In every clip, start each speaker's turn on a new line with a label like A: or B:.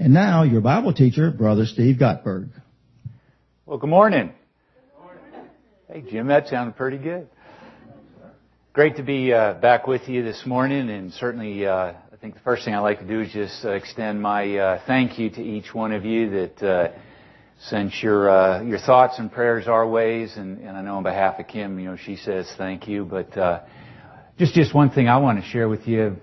A: And now, your Bible teacher, Brother Steve Gottberg.
B: Well, good morning. Hey, Jim, that sounded pretty good. Great to be back with you this morning, and certainly I think the first thing I'd like to do is just extend my thank you to each one of you that sent your thoughts and prayers our ways, and I know on behalf of Kim, she says thank you, but just one thing I want to share with you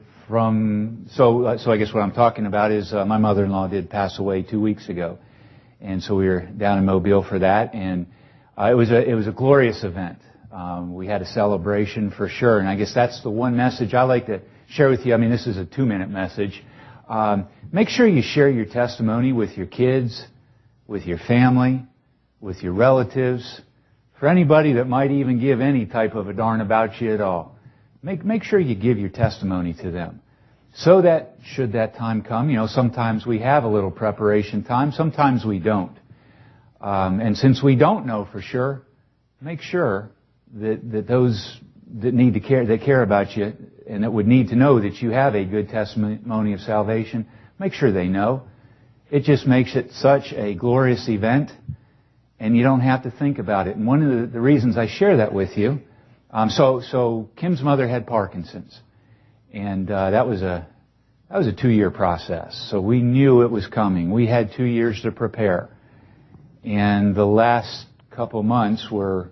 B: so I guess what I'm talking about is my mother-in-law did pass away 2 weeks ago, and so we were down in Mobile for that, and it was a glorious event. We had a celebration for sure, and I guess that's the one message I like to share with you. I mean, this is a 2-minute message. Make sure you share your testimony with your kids, with your family, with your relatives, for anybody that might even give any type of a darn about you at all. Make sure you give your testimony to them. So that, should that time come, sometimes we have a little preparation time, sometimes we don't. And since we don't know for sure, make sure that those that care about you and that would need to know that you have a good testimony of salvation, make sure they know. It just makes it such a glorious event, and you don't have to think about it. And one of the reasons I share that with you, so Kim's mother had Parkinson's, and that was a 2-year process. So we knew it was coming. We had 2 years to prepare, and the last couple months were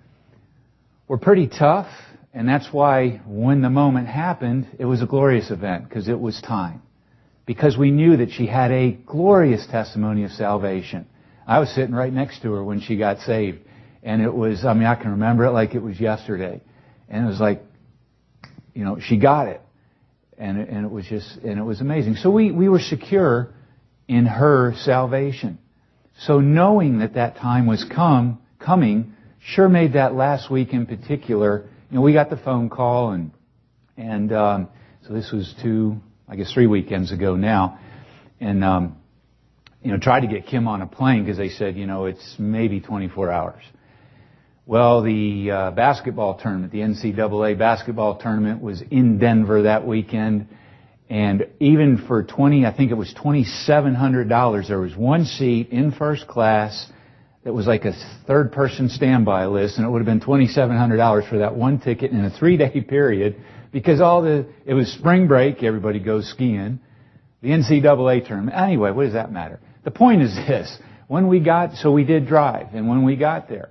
B: pretty tough, and that's why when the moment happened, it was a glorious event, because it was time. Because we knew that she had a glorious testimony of salvation. I was sitting right next to her when she got saved, and it was, I can remember it like it was yesterday. And it was like, she got it. And it was amazing. So we were secure in her salvation. So knowing that time was coming, sure made that last week in particular. We got the phone call, and so this was 3 weekends ago now, and tried to get Kim on a plane because they said it's maybe 24 hours. Well, the basketball tournament, the NCAA basketball tournament, was in Denver that weekend, and even for $2,700, there was one seat in first class that was like a third-person standby list, and it would have been $2,700 for that one ticket in a 3-day period, because it was spring break, everybody goes skiing, the NCAA tournament. Anyway, what does that matter? The point is this: we did drive, and when we got there,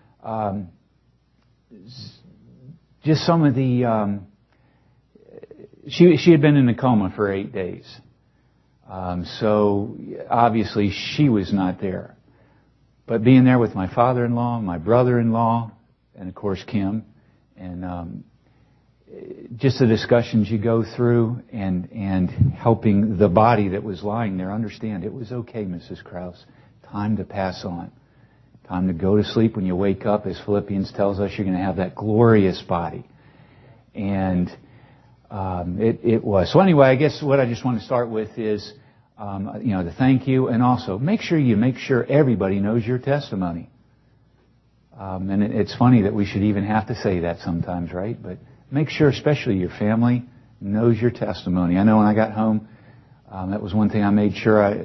B: just some of the, she had been in a coma for 8 days, so obviously she was not there. But being there with my father-in-law, my brother-in-law, and of course Kim, and just the discussions you go through, and helping the body that was lying there understand it was okay, Mrs. Krause. Time to pass on. Time to go to sleep. When you wake up, as Philippians tells us, you're going to have that glorious body. And it was. So anyway, I guess what I just want to start with is the thank you, and also make sure everybody knows your testimony. And it's funny that we should even have to say that sometimes, right? But make sure, especially your family, knows your testimony. I know when I got home, that was one thing I made sure I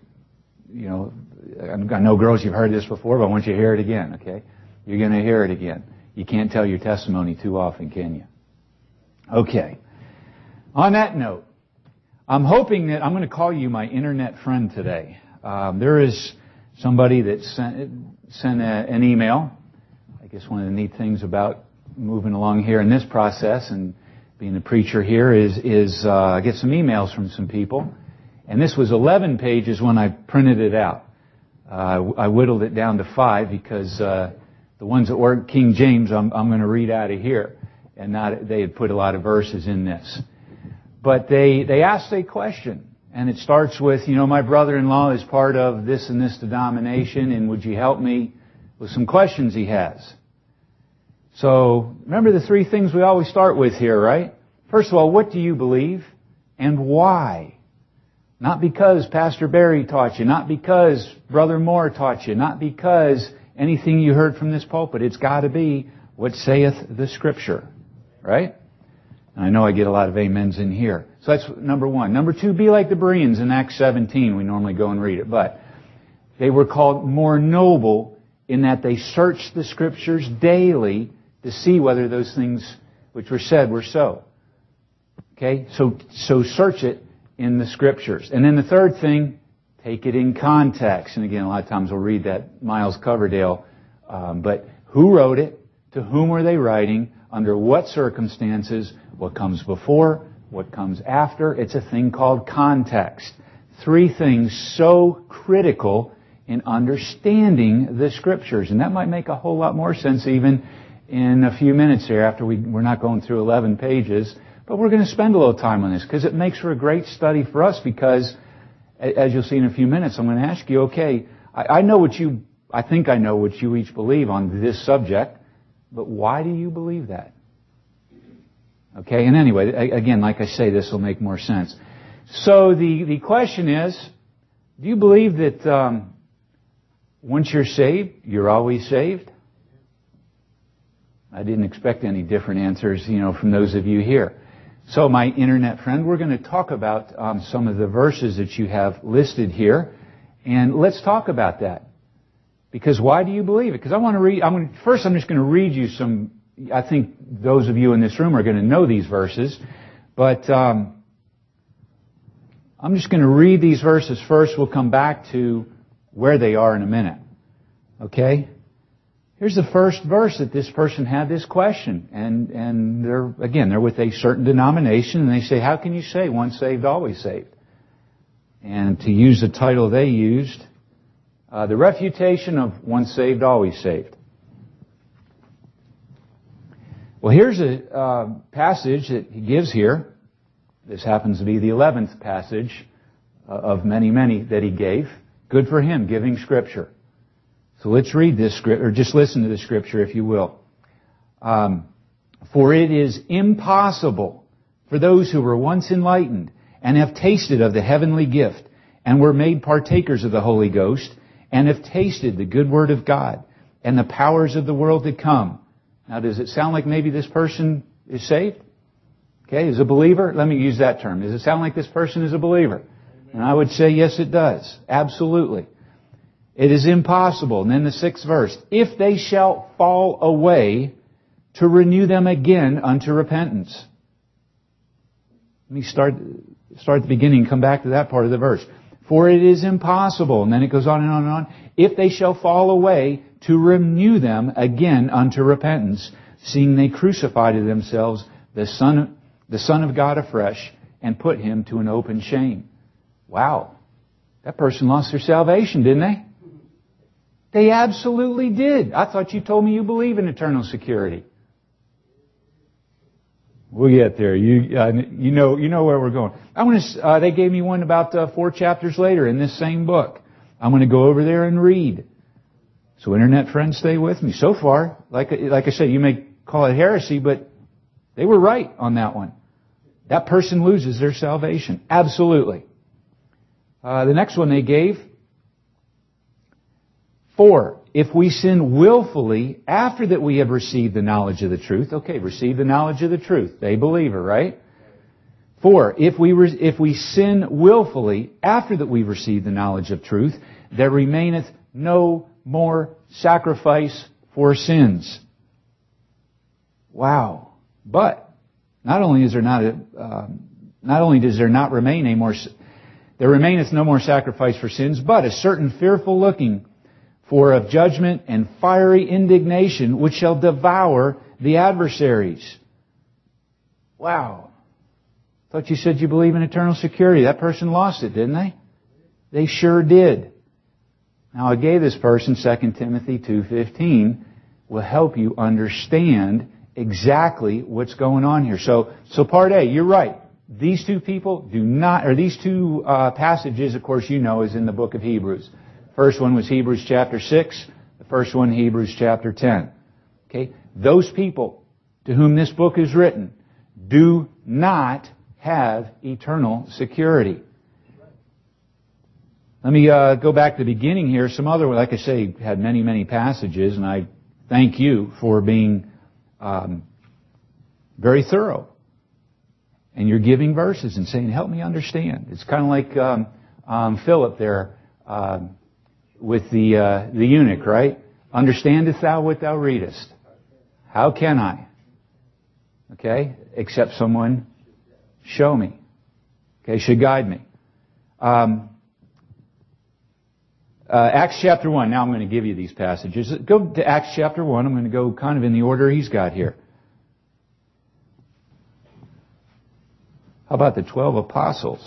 B: know, girls, you've heard this before, but I want you to hear it again, okay? You're going to hear it again. You can't tell your testimony too often, can you? Okay. On that note, I'm hoping that I'm going to call you my internet friend today. There is somebody that sent an email. I guess one of the neat things about moving along here in this process and being a preacher here is I get some emails from some people. And this was 11 pages when I printed it out. I whittled it down to 5 because the ones that weren't King James I'm going to read out of here. And they had put a lot of verses in this. But they asked a question, and it starts with, my brother-in-law is part of this and this denomination, and would you help me with some questions he has? So, remember the 3 things we always start with here, right? First of all, what do you believe, and why? Not because Pastor Barry taught you, not because Brother Moore taught you, not because anything you heard from this pulpit. It's got to be what saith the Scripture, right? And I know I get a lot of amens in here. So that's number one. Number two, be like the Bereans in Acts 17. We normally go and read it. But they were called more noble in that they searched the Scriptures daily to see whether those things which were said were so. Okay? So search it in the Scriptures. And then the third thing, take it in context. And again, a lot of times we'll read that Miles Coverdale. But who wrote it? To whom were they writing? Under what circumstances? What comes before? What comes after? It's a thing called context. Three things so critical in understanding the Scriptures. And that might make a whole lot more sense even in a few minutes here after we're not going through 11 pages. But we're going to spend a little time on this because it makes for a great study for us because, as you'll see in a few minutes, I'm going to ask you, okay, I think I know what you each believe on this subject, but why do you believe that? Okay, and anyway, again, like I say, this will make more sense. So the question is, do you believe that once you're saved, you're always saved? I didn't expect any different answers, from those of you here. So my internet friend, we're going to talk about some of the verses that you have listed here, and let's talk about that. Because why do you believe it? Because I want to read. First, I'm just going to read you some. I think those of you in this room are going to know these verses, but I'm just going to read these verses first. We'll come back to where they are in a minute. Okay? Here's the first verse that this person had this question, and they're with a certain denomination, and they say, "How can you say once saved, always saved?" And to use the title they used, the refutation of once saved, always saved. Well, here's a passage that he gives here. This happens to be the 11th passage of many, many that he gave. Good for him, giving Scripture. So let's read this scripture, or just listen to the Scripture, if you will. For it is impossible for those who were once enlightened and have tasted of the heavenly gift and were made partakers of the Holy Ghost and have tasted the good word of God and the powers of the world to come. Now, does it sound like maybe this person is saved? Okay, is a believer? Let me use that term. Does it sound like this person is a believer? And I would say yes, it does. Absolutely. It is impossible. And then the 6th verse. If they shall fall away, to renew them again unto repentance. Let me start at the beginning and come back to that part of the verse. For it is impossible, and then it goes on and on and on, if they shall fall away, to renew them again unto repentance, seeing they crucify to themselves the Son of God afresh, and put Him to an open shame. Wow. That person lost their salvation, didn't they? They absolutely did. I thought you told me you believe in eternal security. We'll get there. You know where we're going. They gave me one about 4 chapters later in this same book. I'm going to go over there and read. So internet friends, stay with me. So far, like I said, you may call it heresy, but they were right on that one. That person loses their salvation. Absolutely. The next one they gave. For if we sin willfully after that we have received the knowledge of the truth. Okay, receive the knowledge of the truth. They believe her, right? For if we sin willfully after that we receive the knowledge of truth, there remaineth no more sacrifice for sins. Wow. But not only does there not remain there remaineth no more sacrifice for sins, but a certain fearful looking for of judgment and fiery indignation which shall devour the adversaries. Wow. Thought you said you believe in eternal security. That person lost it, didn't they? They sure did. Now I gave this person 2 Timothy 2:15 will help you understand exactly what's going on here. So part A, you're right. These two people these two passages, of course, is in the book of Hebrews. First one was Hebrews chapter 6. The first one, Hebrews chapter 10. Okay? Those people to whom this book is written do not have eternal security. Let me go back to the beginning here. Some other, like I say, had many, many passages, and I thank you for being very thorough. And you're giving verses and saying, help me understand. It's kind of like Philip there with the eunuch, right? Understandest thou what thou readest? How can I? Okay? Except someone show me. Okay? Should guide me. Acts chapter 1. Now I'm going to give you these passages. Go to Acts chapter 1. I'm going to go kind of in the order he's got here. How about the 12 apostles?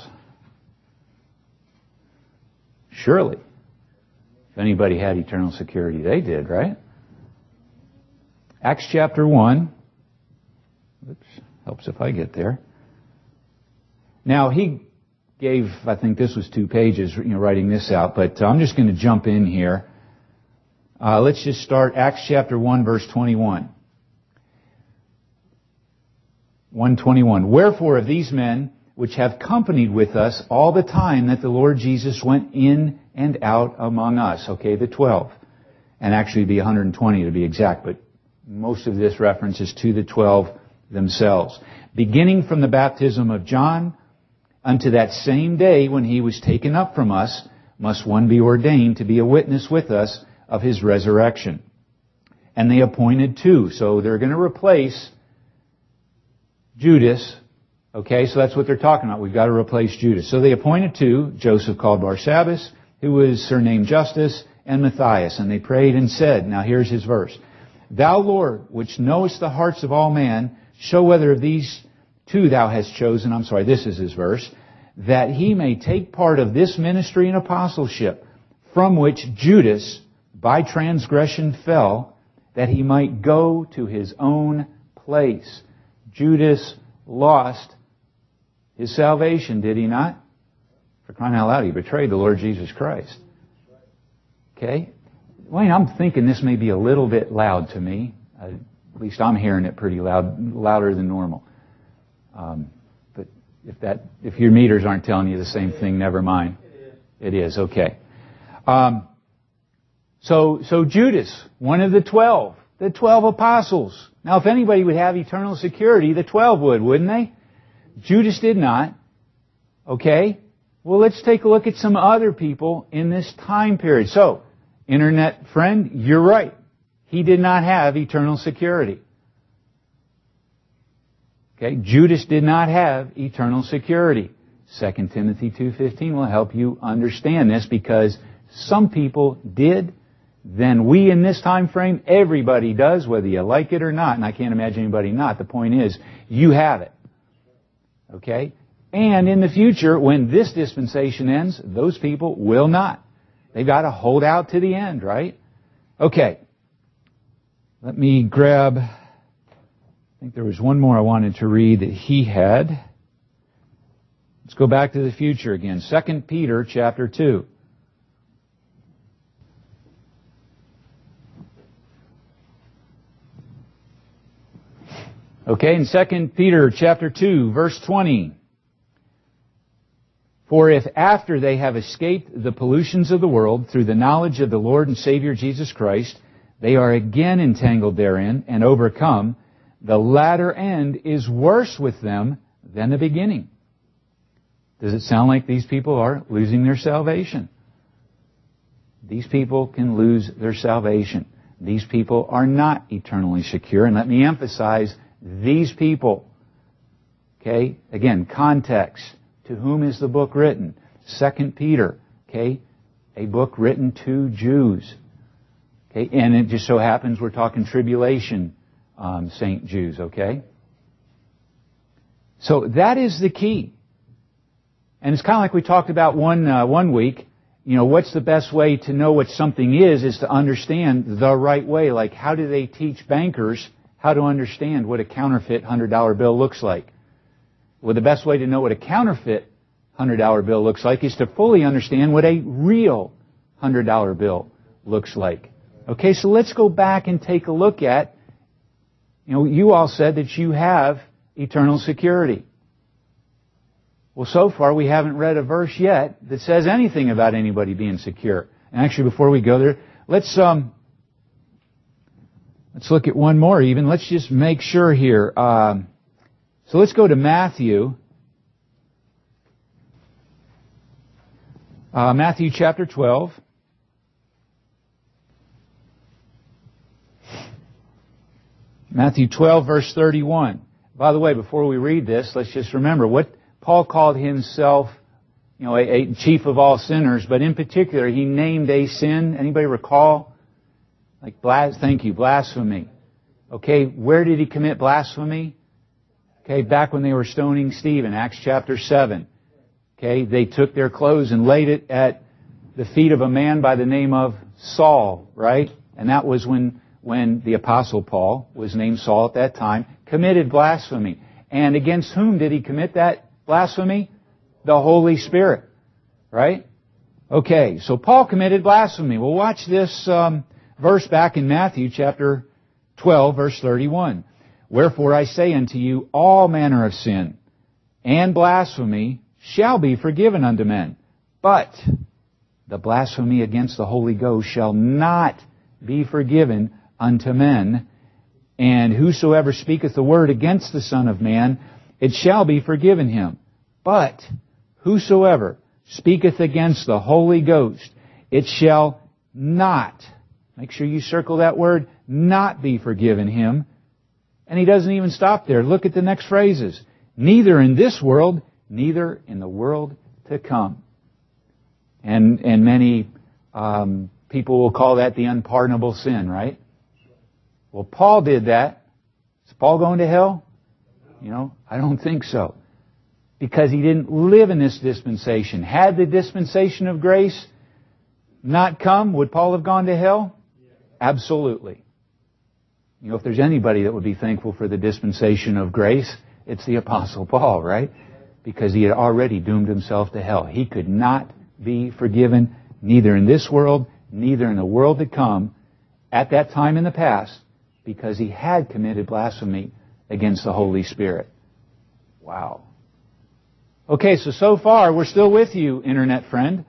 B: Surely, if anybody had eternal security, they did, right? Acts chapter 1. Oops, helps if I get there. Now, he gave, I think this was 2 pages, writing this out, but I'm just going to jump in here. Let's just start Acts chapter 1, verse 21. 1:21. Wherefore of these men which have companied with us all the time that the Lord Jesus went in and out among us. Okay, the 12. And actually it'd be 120 to be exact, but most of this reference is to the 12 themselves. Beginning from the baptism of John unto that same day when he was taken up from us, must one be ordained to be a witness with us of his resurrection. And they appointed 2. So they're going to replace Judas. Okay, so that's what they're talking about. We've got to replace Judas. So they appointed 2, Joseph called Barsabbas, who was surnamed Justus, and Matthias. And they prayed and said, now here's his verse, Thou, Lord, which knowest the hearts of all men, show whether of these 2 thou hast chosen, this is his verse, that he may take part of this ministry and apostleship, from which Judas by transgression fell, that he might go to his own place. Judas lost his salvation, did he not? For crying out loud, he betrayed the Lord Jesus Christ. Okay? Wayne, I'm thinking this may be a little bit loud to me. At least I'm hearing it pretty loud, louder than normal. But if your meters aren't telling you the same thing, never mind. It is. Okay. So Judas, one of the 12 apostles. Now, if anybody would have eternal security, the 12 would, wouldn't they? Judas did not. Okay? Well, let's take a look at some other people in this time period. So, internet friend, you're right. He did not have eternal security. Okay? Judas did not have eternal security. 2 Timothy 2:15 will help you understand this, because some people did. Then we in this time frame, everybody does, whether you like it or not, and I can't imagine anybody not. The point is, you have it. Okay? And in the future, when this dispensation ends, those people will not. They've got to hold out to the end, right? Okay. Let me grab, I think there was one more I wanted to read that he had. Let's go back to the future again. 2 Peter chapter 2. Okay, in 2 Peter chapter 2, verse 20. For if after they have escaped the pollutions of the world through the knowledge of the Lord and Savior Jesus Christ, they are again entangled therein and overcome, the latter end is worse with them than the beginning. Does it sound like these people are losing their salvation? These people can lose their salvation. These people are not eternally secure. And let me emphasize, these people. Okay? Again, context. To whom is the book written? 2 Peter. Okay? A book written to Jews. Okay? And it just so happens we're talking tribulation saint Jews. Okay? So that is the key. And it's kind of like we talked about one week. What's the best way to know what something is to understand the right way. Like, how do they teach bankers how to understand what a counterfeit $100 bill looks like? Well, the best way to know what a counterfeit $100 bill looks like is to fully understand what a real $100 bill looks like. Okay, so let's go back and take a look at, you all said that you have eternal security. Well, so far we haven't read a verse yet that says anything about anybody being secure. And actually, before we go there, let's look at one more even. Let's just make sure here. So let's go to Matthew. Matthew chapter 12. Matthew 12, verse 31. By the way, before we read this, let's just remember what Paul called himself, a chief of all sinners, but in particular, he named a sin. Anybody recall? Thank you, blasphemy. Okay, where did he commit blasphemy? Okay, back when they were stoning Stephen, Acts chapter 7. Okay, they took their clothes and laid it at the feet of a man by the name of Saul, right? And that was when the Apostle Paul was named Saul at that time, committed blasphemy. And against whom did he commit that blasphemy? The Holy Spirit, right? Okay, so Paul committed blasphemy. Well, watch this verse back in Matthew chapter 12, verse 31. Wherefore I say unto you, all manner of sin and blasphemy shall be forgiven unto men, but the blasphemy against the Holy Ghost shall not be forgiven unto men. And whosoever speaketh the word against the Son of Man, it shall be forgiven him. But whosoever speaketh against the Holy Ghost, it shall not, make sure you circle that word, not be forgiven him. And he doesn't even stop there. Look at the next phrases. Neither in this world, neither in the world to come. And many people will call that the unpardonable sin, right? Well, Paul did that. Is Paul going to hell? I don't think so. Because he didn't live in this dispensation. Had the dispensation of grace not come, would Paul have gone to hell? Absolutely. If there's anybody that would be thankful for the dispensation of grace, it's the Apostle Paul, right? Because he had already doomed himself to hell. He could not be forgiven, neither in this world, neither in the world to come, at that time in the past, because he had committed blasphemy against the Holy Spirit. Wow. Okay, so far, we're still with you, Internet friend.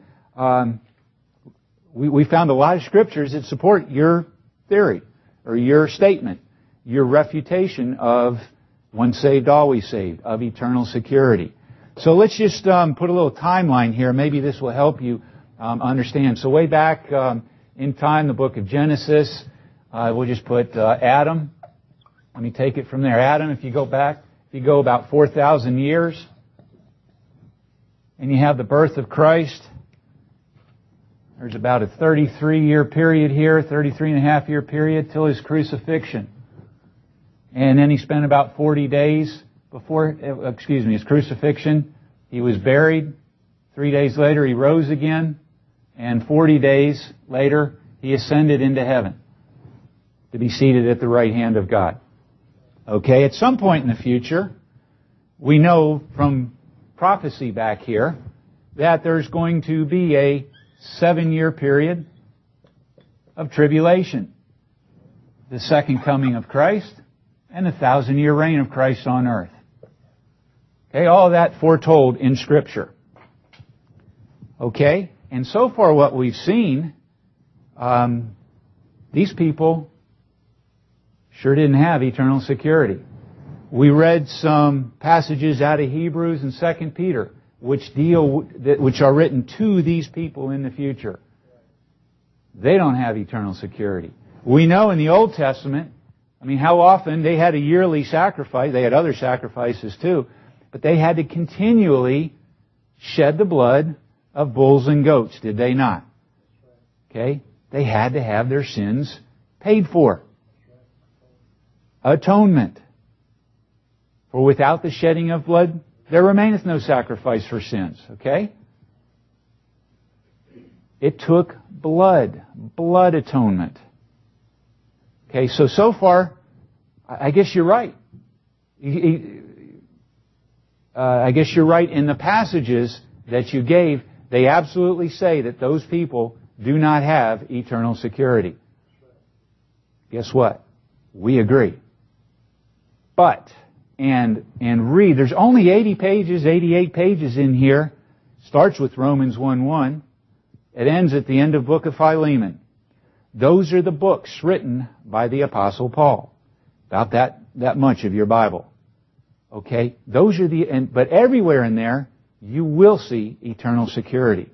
B: We found a lot of scriptures that support your theory, or your statement, your refutation of once saved, always saved, of eternal security. So let's just put a little timeline here. Maybe this will help you understand. So way back in time, the book of Genesis, we'll just put Adam. Let me take it from there. Adam, if you go about 4,000 years, and you have the birth of Christ, there's about a 33-year period here, 33-and-a-half-year period till his crucifixion. And then he spent about 40 days before, his crucifixion. He was buried. 3 days later, he rose again. And 40 days later, he ascended into heaven to be seated at the right hand of God. Okay, at some point in the future, we know from prophecy back here that there's going to be a 7-year period of tribulation. The second coming of Christ and the 1,000-year reign of Christ on earth. Okay, all that foretold in Scripture. Okay, and so far what we've seen, these people sure didn't have eternal security. We read some passages out of Hebrews and 2 Peter, which are written to these people in the future. They don't have eternal security. We know in the Old Testament, how often they had a yearly sacrifice. They had other sacrifices too, but they had to continually shed the blood of bulls and goats, did they not? Okay? They had to have their sins paid for. Atonement. For without the shedding of blood, there remaineth no sacrifice for sins. Okay? It took blood atonement. Okay, so far, I guess you're right. I guess you're right in the passages that you gave. They absolutely say that those people do not have eternal security. Guess what? We agree. But, and read, there's only 88 pages in here. Starts with Romans 1:1. It ends at the end of book of Philemon. Those are the books written by the Apostle Paul. About that much of your Bible. Okay? Those are but everywhere in there, you will see eternal security.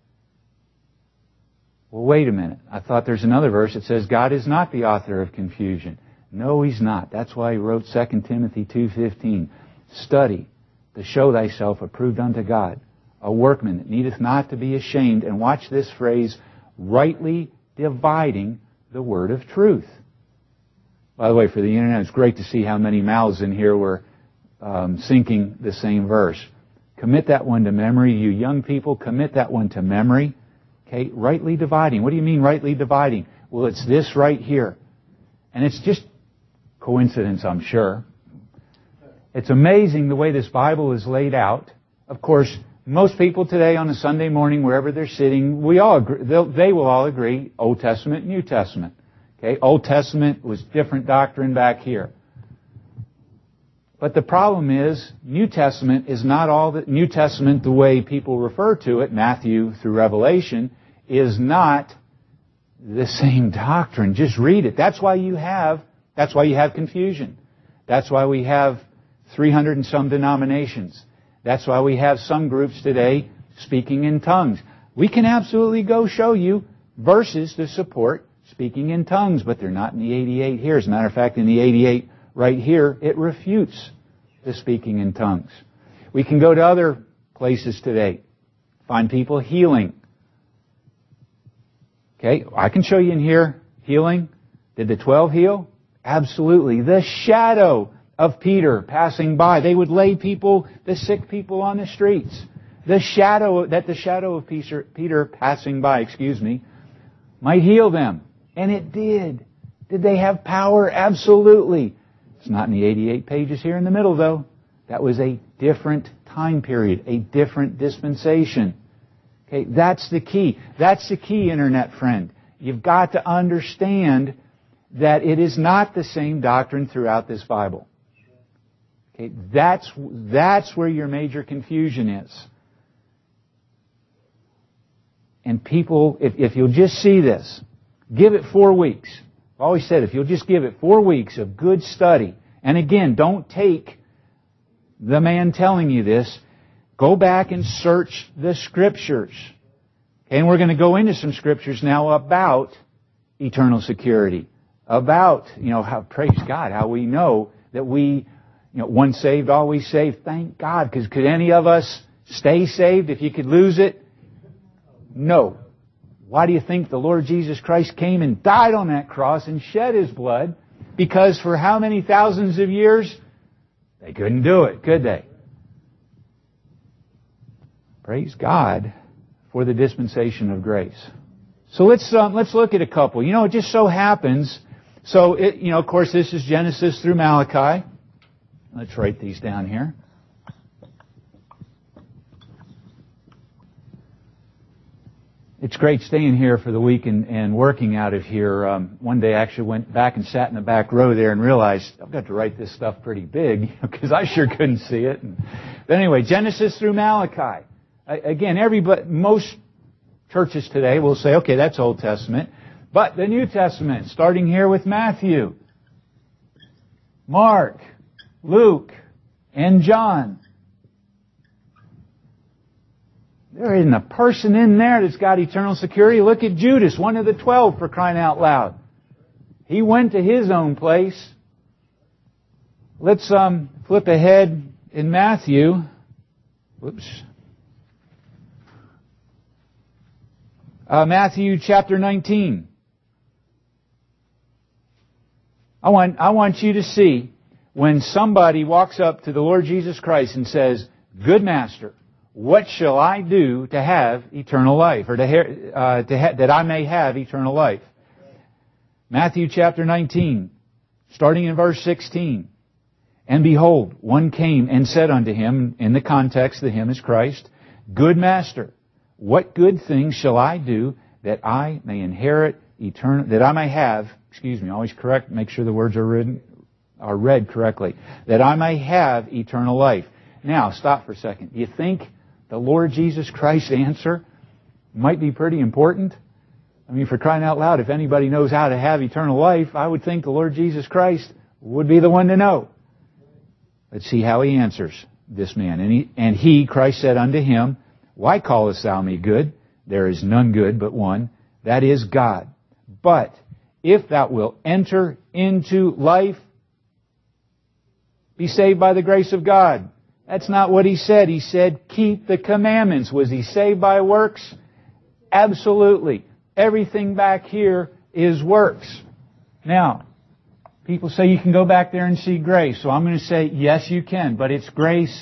B: Well, wait a minute. I thought there's another verse that says God is not the author of confusion. No, He's not. That's why He wrote 2 Timothy 2:15. Study to show thyself approved unto God, a workman that needeth not to be ashamed. And watch this phrase, rightly dividing the word of truth. By the way, for the internet, it's great to see how many mouths in here were syncing the same verse. Commit that one to memory. You young people, commit that one to memory. Okay, rightly dividing. What do you mean rightly dividing? Well, it's this right here. And it's just coincidence, I'm sure. It's amazing the way this Bible is laid out. Of course, most people today on a Sunday morning, wherever they're sitting, they will all agree, Old Testament, New Testament. Okay, Old Testament was different doctrine back here. But the problem is, New Testament is not all that. New Testament, the way people refer to it, Matthew through Revelation, is not the same doctrine. Just read it. That's why you have confusion. That's why we have 300 and some denominations. That's why we have some groups today speaking in tongues. We can absolutely go show you verses to support speaking in tongues, but they're not in the 88 here. As a matter of fact, in the 88 right here, it refutes the speaking in tongues. We can go to other places today, find people healing. Okay, I can show you in here healing. Did the 12 heal? Absolutely. The shadow of Peter passing by. They would lay the sick people on the streets. The shadow of Peter passing by, might heal them. And it did. Did they have power? Absolutely. It's not in the 88 pages here in the middle, though. That was a different time period, a different dispensation. Okay, that's the key. That's the key, Internet friend. You've got to understand that it is not the same doctrine throughout this Bible. Okay, that's where your major confusion is. And people, if you'll just see this, give it 4 weeks. I've always said, if you'll just give it 4 weeks of good study, and again, don't take the man telling you this, go back and search the Scriptures. Okay, and we're going to go into some Scriptures now about eternal security. About, how, praise God, how we know that once saved, always saved. Thank God, because could any of us stay saved if you could lose it? No. Why do you think the Lord Jesus Christ came and died on that cross and shed His blood? Because for how many thousands of years? They couldn't do it, could they? Praise God for the dispensation of grace. So let's look at a couple. It just so happens. So of course, this is Genesis through Malachi. Let's write these down here. It's great staying here for the week and working out of here. One day I actually went back and sat in the back row there and realized I've got to write this stuff pretty big because I sure couldn't see it. But anyway, Genesis through Malachi. Again, most churches today will say, okay, that's Old Testament. But the New Testament, starting here with Matthew, Mark, Luke, and John. There isn't a person in there that's got eternal security. Look at Judas, one of the 12, for crying out loud. He went to his own place. Let's flip ahead in Matthew. Matthew chapter 19. I want you to see when somebody walks up to the Lord Jesus Christ and says, "Good Master, what shall I do to have eternal life, or that I may have eternal life?" Matthew chapter 19, starting in verse 16. "And behold, one came and said unto him," in the context, the him is Christ, "Good Master, what good things shall I do that I may inherit eternal, that I may have," always correct, make sure the words are read correctly, "that I may have eternal life." Now, stop for a second. Do you think the Lord Jesus Christ's answer might be pretty important? I mean, for crying out loud, if anybody knows how to have eternal life, I would think the Lord Jesus Christ would be the one to know. Let's see how he answers this man. And he, Christ said unto him, Why callest thou me good? There is none good but one, that is God. But if thou wilt enter into life, be saved by the grace of God. That's not what he said. He said, keep the commandments. Was he saved by works? Absolutely. Everything back here is works. Now, people say you can go back there and see grace. So I'm going to say, yes, you can. But it's grace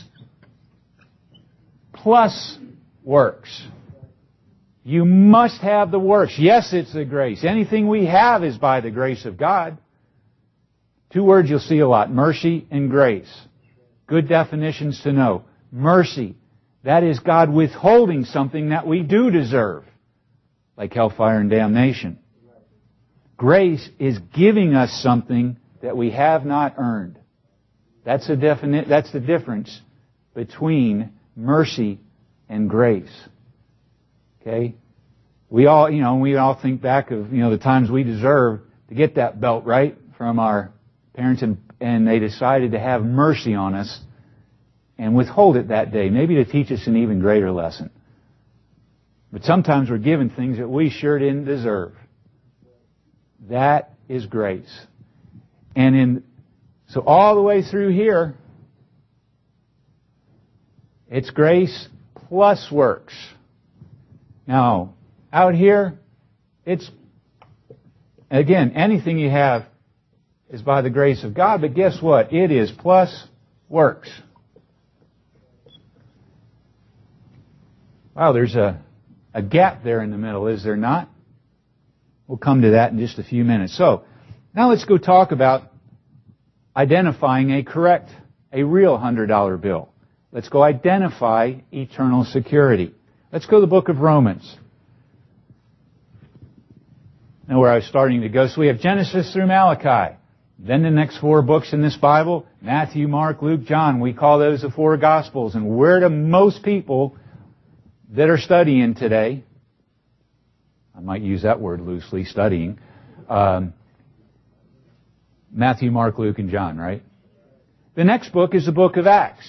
B: plus works. You must have the works. Yes, it's the grace. Anything we have is by the grace of God. Two words you'll see a lot, mercy and grace. Good definitions to know. Mercy, that is God withholding something that we do deserve, like hellfire and damnation. Grace is giving us something that we have not earned. That's the difference between mercy and grace. Okay? We all think back of, the times we deserve to get that belt, right, from our parents, and they decided to have mercy on us and withhold it that day, maybe to teach us an even greater lesson. But sometimes we're given things that we sure didn't deserve. That is grace. So all the way through here, it's grace plus works. Now, out here, it's, again, anything you have is by the grace of God, but guess what? It is plus works. Wow, there's a gap there in the middle, is there not? We'll come to that in just a few minutes. So, now let's go talk about identifying a real $100 bill. Let's go identify eternal security. Let's go to the book of Romans. Now where I was starting to go. So we have Genesis through Malachi. Then the next four books in this Bible, Matthew, Mark, Luke, John, we call those the four Gospels. And where do most people that are studying today, I might use that word loosely, studying, Matthew, Mark, Luke, and John, right? The next book is the book of Acts.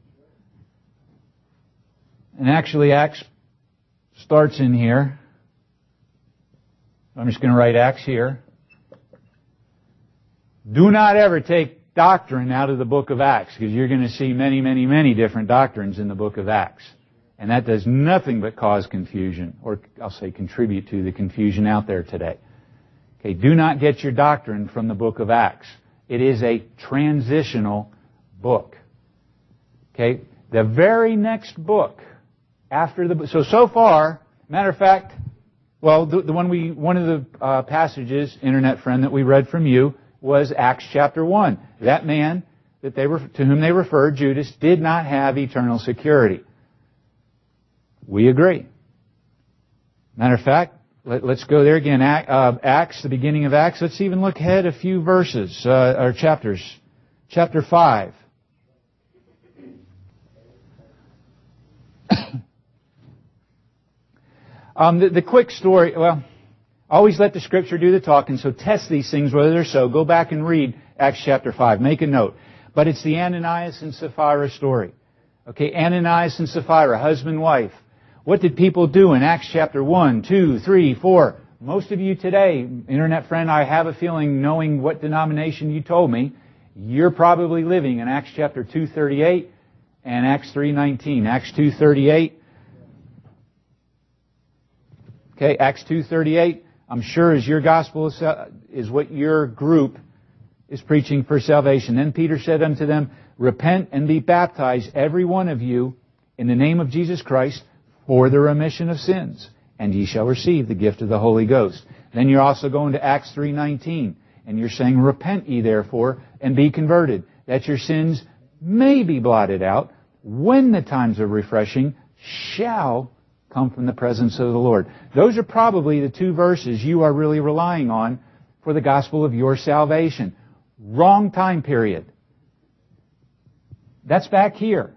B: And actually Acts starts in here. I'm just going to write Acts here. Do not ever take doctrine out of the book of Acts, because you're going to see many, many, many different doctrines in the book of Acts. And that does nothing but cause confusion, or I'll say contribute to the confusion out there today. Okay, do not get your doctrine from the book of Acts. It is a transitional book. Okay, the very next book after the so far, matter of fact, well, one of the passages, internet friend, that we read from you was Acts chapter 1. That man to whom they referred, Judas, did not have eternal security. We agree. Matter of fact, let's go there again. Acts, the beginning of Acts. Let's even look ahead a few verses, or chapters. Chapter 5. The quick story, well, always let the Scripture do the talking, so test these things whether they're so. Go back and read Acts chapter 5. Make a note. But it's the Ananias and Sapphira story. Okay, Ananias and Sapphira, husband and wife. What did people do in Acts chapter 1, 2, 3, 4? Most of you today, internet friend, I have a feeling, knowing what denomination you told me, you're probably living in Acts chapter 2:38 and Acts 3:19. Acts 2:38. Okay, Acts 2:38, I'm sure is your gospel, is what your group is preaching for salvation. Then Peter said unto them, Repent and be baptized, every one of you, in the name of Jesus Christ, for the remission of sins, and ye shall receive the gift of the Holy Ghost. Then you're also going to Acts 3:19, and you're saying, Repent ye therefore, and be converted, that your sins may be blotted out, when the times of refreshing shall come from the presence of the Lord. Those are probably the two verses you are really relying on for the gospel of your salvation. Wrong time period. That's back here.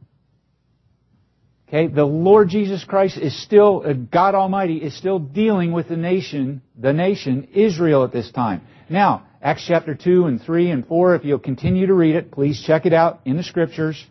B: Okay, the Lord Jesus Christ is still, God Almighty is still dealing with the nation Israel at this time. Now, Acts chapter 2 and 3 and 4, if you'll continue to read it, please check it out in the Scriptures.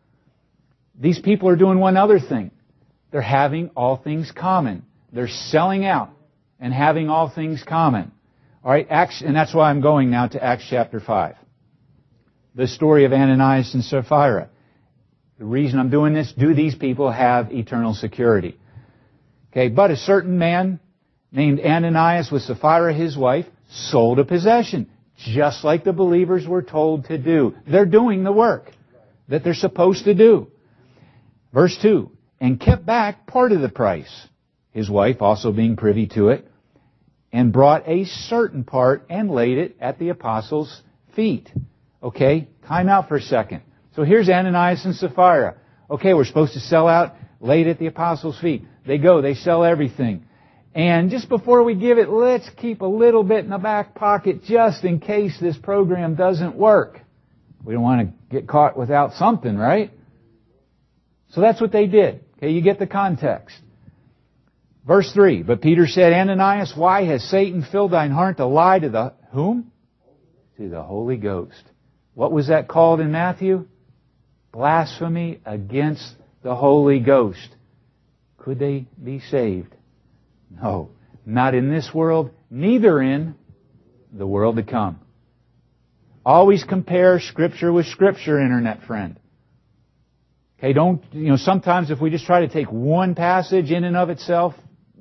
B: These people are doing one other thing. They're having all things common. They're selling out and having all things common. All right, and that's why I'm going now to Acts chapter 5. The story of Ananias and Sapphira. The reason I'm doing this, do these people have eternal security? Okay, but a certain man named Ananias with Sapphira, his wife, sold a possession, just like the believers were told to do. They're doing the work that they're supposed to do. Verse 2, and kept back part of the price, his wife also being privy to it, and brought a certain part and laid it at the apostles' feet. Okay, time out for a second. So here's Ananias and Sapphira. Okay, we're supposed to sell out, lay it at the apostles' feet. They go, they sell everything. And just before we give it, let's keep a little bit in the back pocket just in case this program doesn't work. We don't want to get caught without something, right? So that's what they did. Okay, you get the context. Verse 3, but Peter said, Ananias, why has Satan filled thine heart to lie to the whom? To the Holy Ghost. What was that called in Matthew? Blasphemy against the Holy Ghost. Could they be saved? No, not in this world, neither in the world to come. Always compare Scripture with Scripture, Internet friend. Okay, sometimes if we just try to take one passage in and of itself,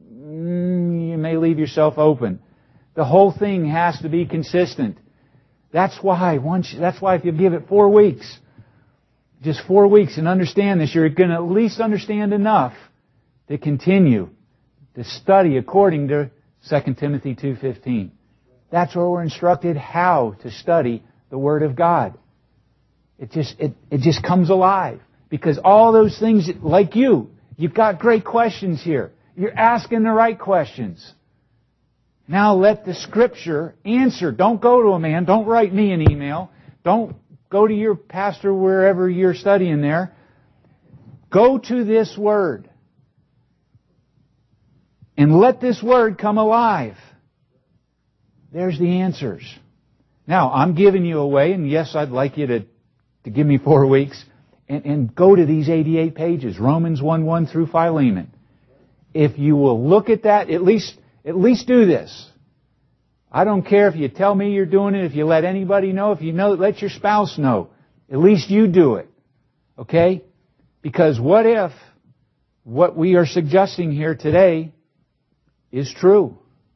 B: you may leave yourself open. The whole thing has to be consistent. That's why if you give it 4 weeks, just 4 weeks and understand this, you're going to at least understand enough to continue to study according to 2 Timothy 2:15. That's where we're instructed how to study the Word of God. It just comes alive. Because all those things, like you've got great questions here. You're asking the right questions. Now let the Scripture answer. Don't go to a man. Don't write me an email. Don't go to your pastor wherever you're studying there. Go to this Word. And let this Word come alive. There's the answers. Now, I'm giving you away, and yes, I'd like you to give me 4 weeks, and go to these 88 pages, Romans 1:1 through Philemon. If you will look at that, at least do this. I don't care if you tell me you're doing it, if you let anybody know, if you know, let your spouse know. At least you do it. Okay? Because what if what we are suggesting here today is true?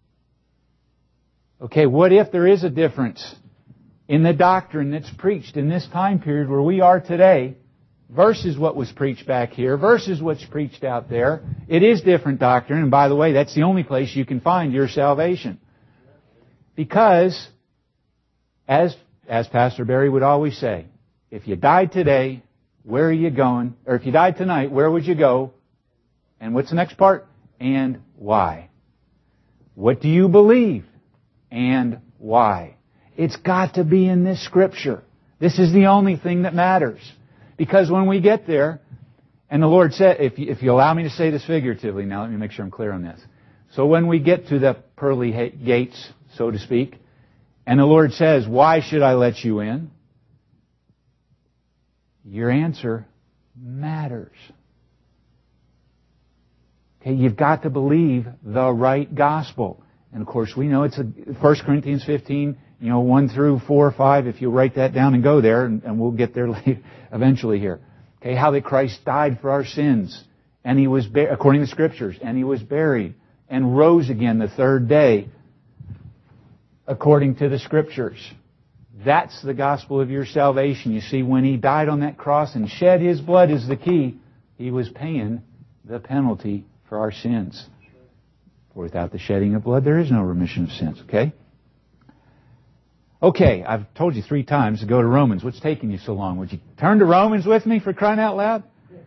B: Okay, what if there is a difference in the doctrine that's preached in this time period where we are today versus what was preached back here, versus what's preached out there? It is different doctrine, and by the way, that's the only place you can find your salvation. Because, as Pastor Barry would always say, if you died today, where are you going? Or if you died tonight, where would you go? And what's the next part? And why? What do you believe? And why? It's got to be in this Scripture. This is the only thing that matters. Because when we get there, and the Lord said, if you allow me to say this figuratively, now let me make sure I'm clear on this. So when we get to the pearly gates, so to speak, and the Lord says, why should I let you in? Your answer matters. Okay, you've got to believe the right gospel. And of course, we know it's 1 Corinthians 15, 1 through 4 or 5, if you write that down and go there, and we'll get there eventually here. Okay, how that Christ died for our sins, and He was, according to the Scriptures, and He was buried, and rose again the third day, according to the Scriptures. That's the gospel of your salvation. You see, when He died on that cross and shed His blood is the key, He was paying the penalty for our sins. For without the shedding of blood, there is no remission of sins. Okay? Okay, I've told you 3 times to go to Romans. What's taking you so long? Would you turn to Romans with me, for crying out loud?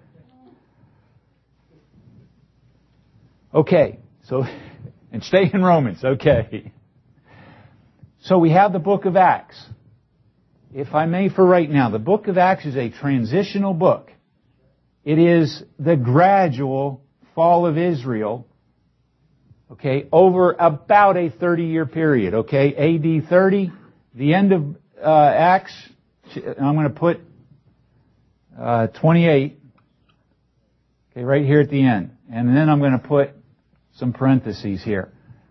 B: Okay, and stay in Romans. Okay. So we have the book of Acts. If I may for right now, the book of Acts is a transitional book. It is the gradual fall of Israel, okay, over about a 30-year period, okay? AD 30 the end of Acts, I'm going to put 28, okay, right here at the end. And then I'm going to put some parentheses here.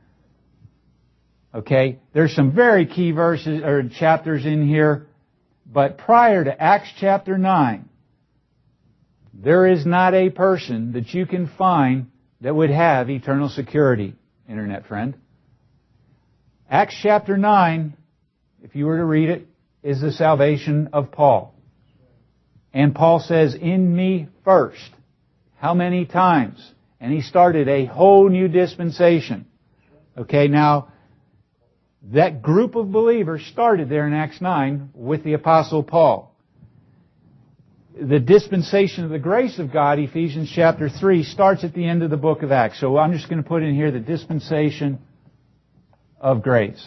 B: Okay, there's some very key verses or chapters in here, but prior to Acts chapter 9, there is not a person that you can find that would have eternal security, Internet friend. Acts chapter 9, if you were to read it, is the salvation of Paul. And Paul says, in me first. How many times? And he started a whole new dispensation. Okay, now, that group of believers started there in Acts 9 with the Apostle Paul. The dispensation of the grace of God, Ephesians chapter 3, starts at the end of the book of Acts. So I'm just going to put in here the dispensation of grace.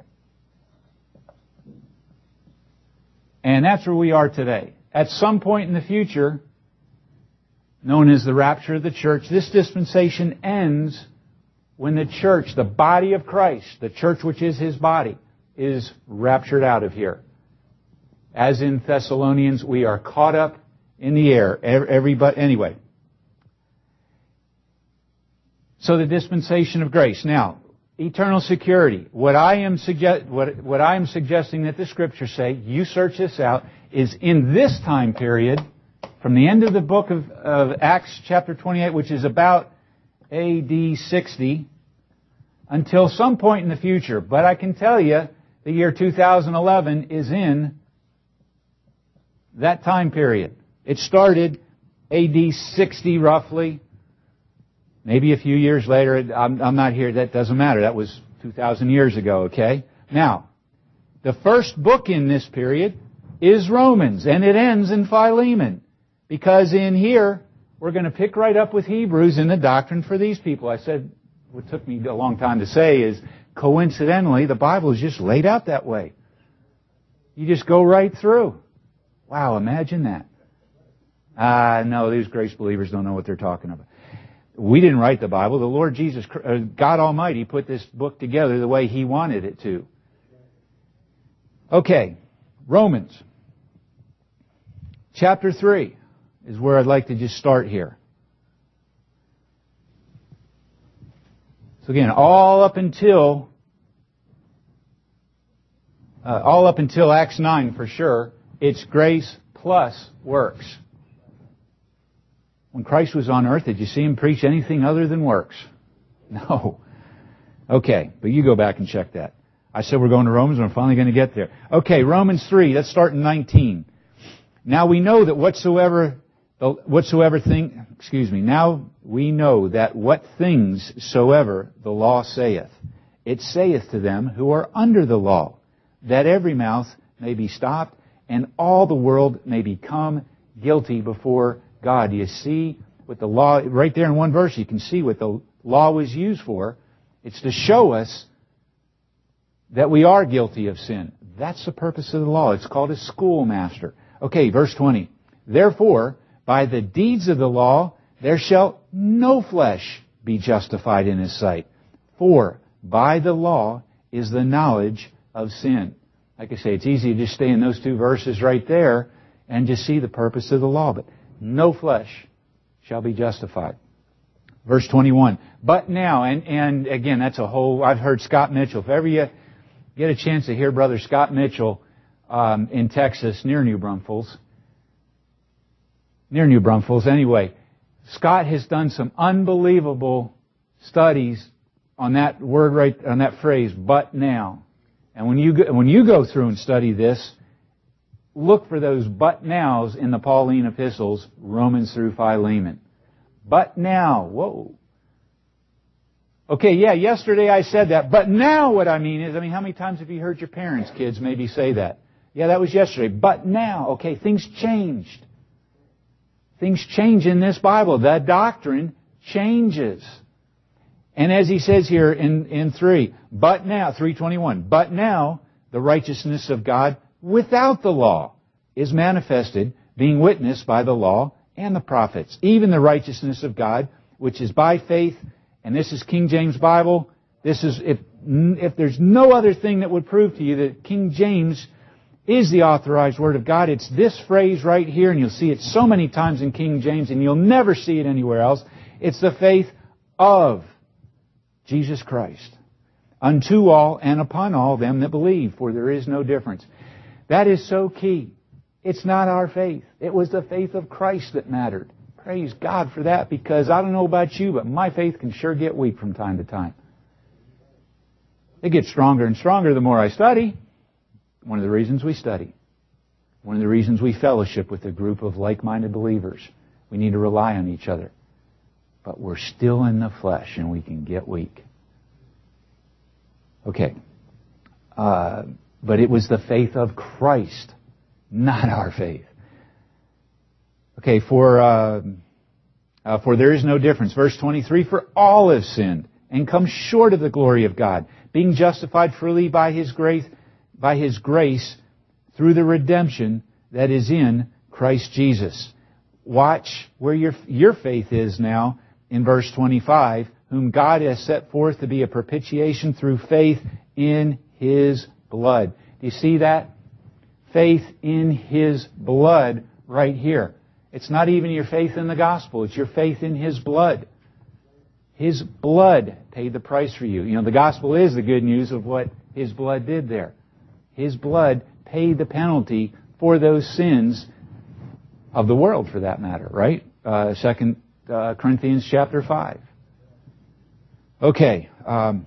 B: And that's where we are today. At some point in the future, known as the rapture of the church, this dispensation ends when the church, the body of Christ, the church which is His body, is raptured out of here. As in Thessalonians, we are caught up in the air. Everybody, anyway. So the dispensation of grace. Now, eternal security. What I am suggesting that the Scriptures say, you search this out, is in this time period, from the end of the book of Acts chapter 28, which is about AD 60, until some point in the future. But I can tell you, the year 2011 is in that time period. It started AD 60 roughly. Maybe a few years later. I'm not here. That doesn't matter. That was 2,000 years ago, okay? Now, the first book in this period is Romans, and it ends in Philemon. Because in here, we're going to pick right up with Hebrews in the doctrine for these people. I said, what took me a long time to say is, coincidentally, the Bible is just laid out that way. You just go right through. Wow, imagine that. No, these grace believers don't know what they're talking about. We didn't write the Bible. The Lord Jesus, God Almighty, put this book together the way He wanted it to. Okay, Romans. Chapter 3 is where I'd like to just start here. So again, all up until Acts 9 for sure, it's grace plus works. When Christ was on earth, did you see Him preach anything other than works? No. Okay, but you go back and check that. I said we're going to Romans, and we're finally going to get there. Okay, Romans 3, let's start in 19. Now we know that now we know that what things soever the law saith, it saith to them who are under the law, that every mouth may be stopped, and all the world may become guilty before God. You see what the law, right there in one verse, you can see what the law was used for. It's to show us that we are guilty of sin. That's the purpose of the law. It's called a schoolmaster. Okay, verse 20. Therefore, by the deeds of the law, there shall no flesh be justified in His sight. For by the law is the knowledge of sin. Like I say, it's easy to just stay in those two verses right there and just see the purpose of the law. But no flesh shall be justified. Verse 21. But now, and again, that's a whole, I've heard Scott Mitchell. If ever you get a chance to hear Brother Scott Mitchell in Texas, near New Braunfels. Anyway, Scott has done some unbelievable studies on that word on that phrase, but now. And when you go through and study this, look for those but nows in the Pauline epistles, Romans through Philemon. But now, whoa. Okay, yeah, yesterday I said that, but now what I mean is, how many times have you heard your parents, kids, maybe say that? Yeah, that was yesterday. But now, okay, things changed. Things change in this Bible. The doctrine changes. And as he says here in 3, but now, 3:21, but now the righteousness of God without the law is manifested, being witnessed by the law and the prophets. Even the righteousness of God, which is by faith, and this is King James Bible. This is, if if there's no other thing that would prove to you that King James is the authorized Word of God, it's this phrase right here, and you'll see it so many times in King James, and you'll never see it anywhere else. It's the faith of Jesus Christ, unto all and upon all them that believe, for there is no difference. That is so key. It's not our faith. It was the faith of Christ that mattered. Praise God for that, because I don't know about you, but my faith can sure get weak from time to time. It gets stronger and stronger the more I study. One of the reasons we study. One of the reasons we fellowship with a group of like-minded believers. We need to rely on each other. But we're still in the flesh and we can get weak. Okay. But it was the faith of Christ, not our faith. Okay, for there is no difference. Verse 23, for all have sinned and come short of the glory of God, being justified freely by His grace through the redemption that is in Christ Jesus. Watch where your faith is now in verse 25, whom God has set forth to be a propitiation through faith in His blood. Do you see that? Faith in His blood right here. It's not even your faith in the gospel. It's your faith in His blood. His blood paid the price for you. You know, the gospel is the good news of what His blood did there. His blood paid the penalty for those sins of the world, for that matter, right? 2 Corinthians chapter 5. Okay.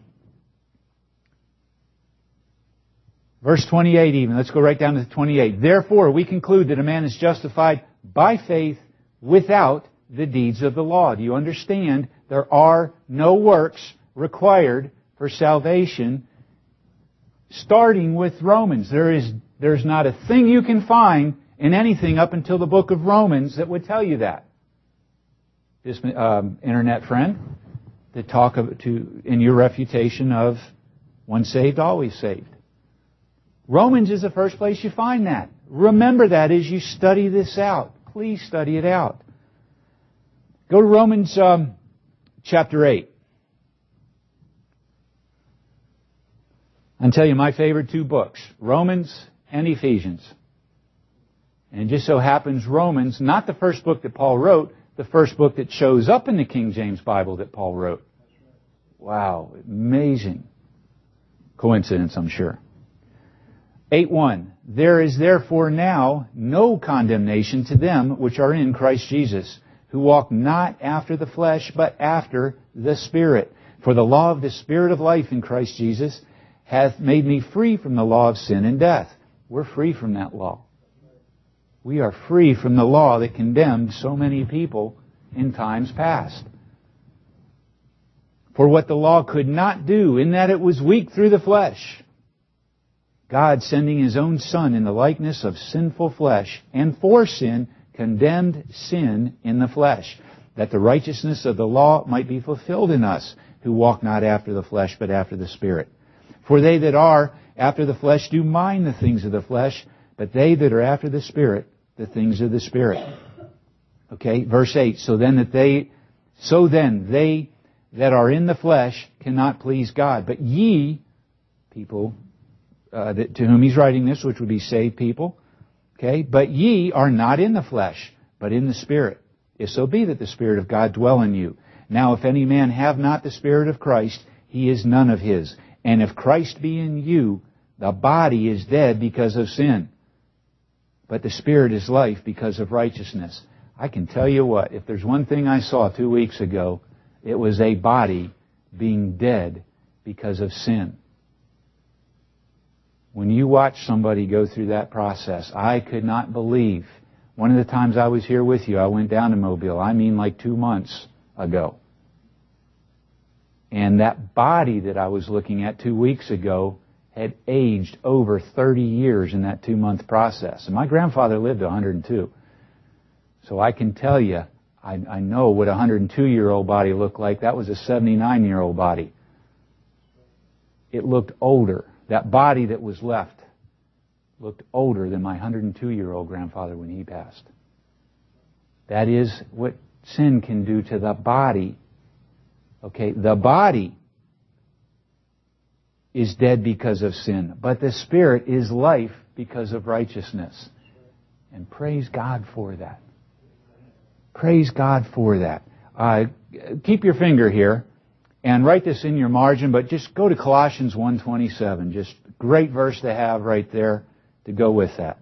B: Verse 28 even. Let's go right down to 28. Therefore, we conclude that a man is justified by faith without the deeds of the law. Do you understand? There are no works required for salvation, starting with Romans. There's not a thing you can find in anything up until the book of Romans that would tell you that. This internet friend that talk in your refutation of once saved, always saved. Romans is the first place you find that. Remember that as you study this out. Please study it out. Go to Romans chapter 8. I'll tell you my favorite two books, Romans and Ephesians. And it just so happens Romans, not the first book that Paul wrote, the first book that shows up in the King James Bible that Paul wrote. Wow, amazing coincidence, I'm sure. 8:1. There is therefore now no condemnation to them which are in Christ Jesus, who walk not after the flesh, but after the Spirit. For the law of the Spirit of life in Christ Jesus hath made me free from the law of sin and death. We're free from that law. We are free from the law that condemned so many people in times past. For what the law could not do, in that it was weak through the flesh, God sending His own Son in the likeness of sinful flesh, and for sin, condemned sin in the flesh, that the righteousness of the law might be fulfilled in us, who walk not after the flesh, but after the Spirit. For they that are after the flesh do mind the things of the flesh, but they that are after the Spirit, the things of the Spirit. Okay, verse 8. So then they that are in the flesh cannot please God. But ye, people to whom he's writing this, which would be saved people, okay, but ye are not in the flesh, but in the Spirit, if so be that the Spirit of God dwell in you. Now if any man have not the Spirit of Christ, he is none of his. And if Christ be in you, the body is dead because of sin, but the Spirit is life because of righteousness. I can tell you what, if there's one thing I saw 2 weeks ago, it was a body being dead because of sin. When you watch somebody go through that process, I could not believe. One of the times I was here with you, I went down to Mobile. I mean like 2 months ago. And that body that I was looking at 2 weeks ago had aged over 30 years in that 2-month process. And my grandfather lived 102. So I can tell you, I know what a 102-year-old body looked like. That was a 79-year-old body. It looked older. That body that was left looked older than my 102-year-old grandfather when he passed. That is what sin can do to the body. Okay, the body. is dead because of sin, but the Spirit is life because of righteousness. And praise God for that. Praise God for that. Keep your finger here and write this in your margin, but just go to Colossians 1:27. Just great verse to have right there to go with that.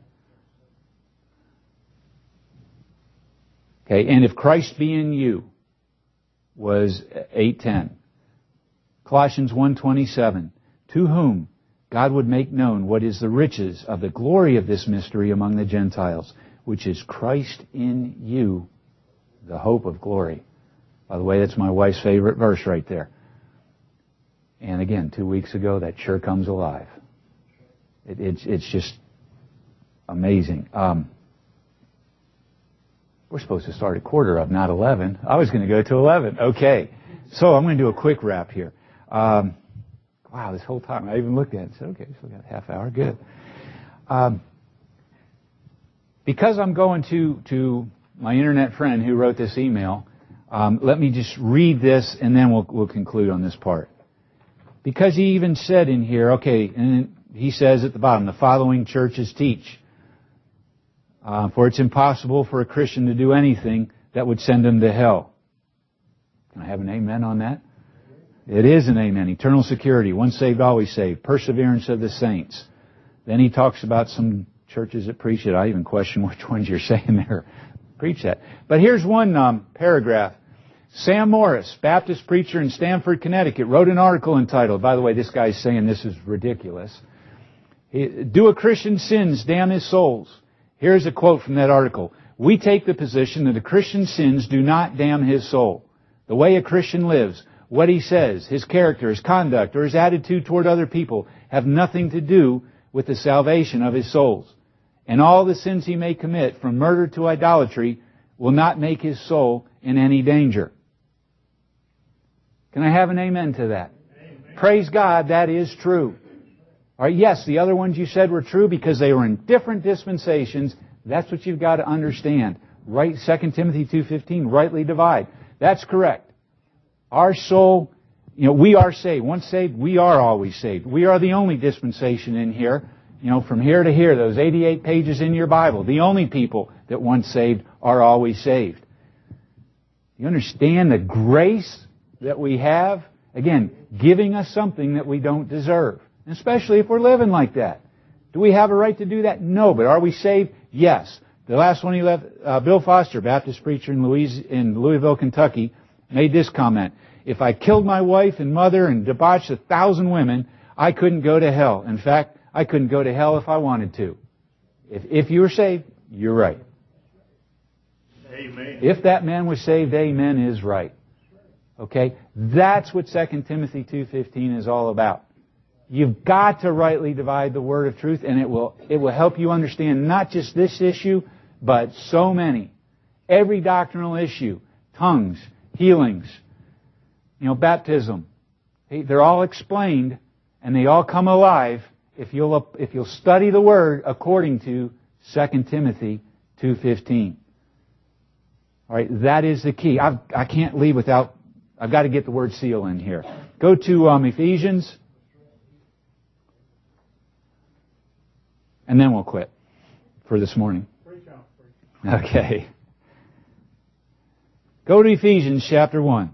B: Okay, and if Christ be in you was 8:10. Colossians 1:27. To whom God would make known what is the riches of the glory of this mystery among the Gentiles, which is Christ in you, the hope of glory. By the way, that's my wife's favorite verse right there. And again, 2 weeks ago, that sure comes alive. It's just amazing. We're supposed to start at 11:15, not 11. I was going to go to 11. Okay. So I'm going to do a quick wrap here. Wow, this whole time I even looked at it and said, okay, so we got a half hour. Good. Because I'm going to my internet friend who wrote this email, let me just read this and then we'll conclude on this part. Because he even said in here, okay, and he says at the bottom, the following churches teach. For it's impossible for a Christian to do anything that would send him to hell. Can I have an amen on that? It is an amen. Eternal security, once saved, always saved. Perseverance of the saints. Then he talks about some churches that preach it. I even question which ones you're saying there preach that. But here's one paragraph. Sam Morris, Baptist preacher in Stamford, Connecticut, wrote an article entitled, by the way, this guy's saying this is ridiculous. Do a Christian's sins damn his souls? Here's a quote from that article. We take the position that a Christian's sins do not damn his soul. The way a Christian lives, what he says, his character, his conduct, or his attitude toward other people have nothing to do with the salvation of his souls. And all the sins he may commit, from murder to idolatry, will not make his soul in any danger. Can I have an amen to that? Amen. Praise God, that is true. All right, yes, the other ones you said were true because they were in different dispensations. That's what you've got to understand. Right, 2 Timothy 2:15, rightly divide. That's correct. Our soul, we are saved. Once saved, we are always saved. We are the only dispensation in here, from here to here, those 88 pages in your Bible. The only people that once saved are always saved. You understand the grace that we have? Again, giving us something that we don't deserve. Especially if we're living like that. Do we have a right to do that? No, but are we saved? Yes. The last one he left, Bill Foster, Baptist preacher in Louisville, Kentucky, made this comment. If I killed my wife and mother and debauched 1,000 women, I couldn't go to hell. In fact, I couldn't go to hell if I wanted to. If you were saved, you're right.
C: Amen.
B: If that man was saved, amen is right. Okay? That's what 2 Timothy 2:15 is all about. You've got to rightly divide the word of truth, and it will help you understand not just this issue, but so many. Every doctrinal issue, tongues, healings, baptism. They're all explained, and they all come alive if you'll study the word according to 2 Timothy 2:15. All right, that is the key. I can't leave without. I've got to get the word seal in here. Go to Ephesians. And then we'll quit for this morning. Okay. Go to Ephesians chapter 1.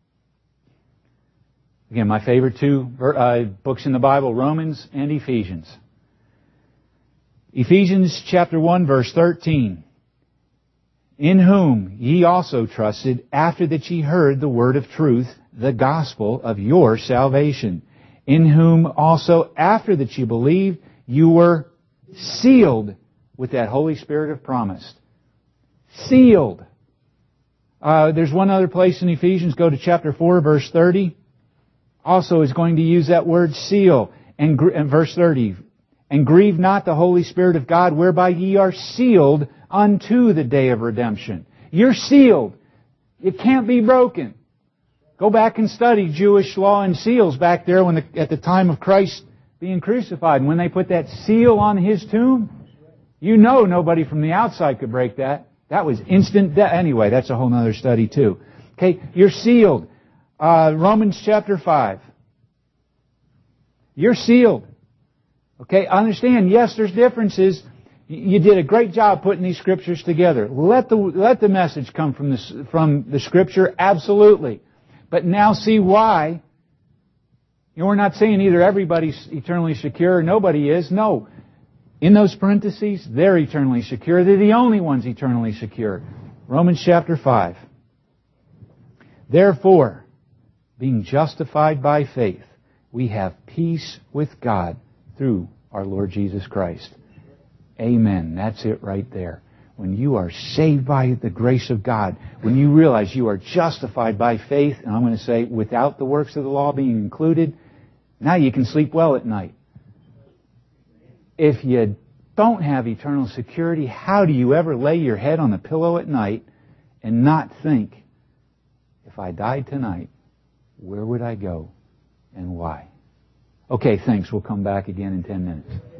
B: Again, my favorite two books in the Bible, Romans and Ephesians. Ephesians chapter 1, verse 13. In whom ye also trusted, after that ye heard the word of truth, the gospel of your salvation. In whom also, after that ye believed, you were sealed with that Holy Spirit of promise. Sealed. There's one other place in Ephesians. Go to chapter 4, verse 30. Also is going to use that word seal. And verse 30. And grieve not the Holy Spirit of God, whereby ye are sealed unto the day of redemption. You're sealed. It can't be broken. Go back and study Jewish law and seals back there at the time of Christ being crucified. And when they put that seal on His tomb, nobody from the outside could break that. That was instant death. Anyway, that's a whole other study too. Okay, you're sealed. Romans chapter 5. You're sealed. Okay, understand, yes, there's differences. You did a great job putting these scriptures together. Let the message come from the scripture, absolutely. But now see why. We're not saying either everybody's eternally secure or nobody is. No. In those parentheses, they're eternally secure. They're the only ones eternally secure. Romans chapter 5. Therefore, being justified by faith, we have peace with God through our Lord Jesus Christ. Amen. That's it right there. When you are saved by the grace of God, when you realize you are justified by faith, and I'm going to say without the works of the law being included, now you can sleep well at night. If you don't have eternal security, how do you ever lay your head on the pillow at night and not think, if I died tonight, where would I go and why? Okay, thanks. We'll come back again in 10 minutes.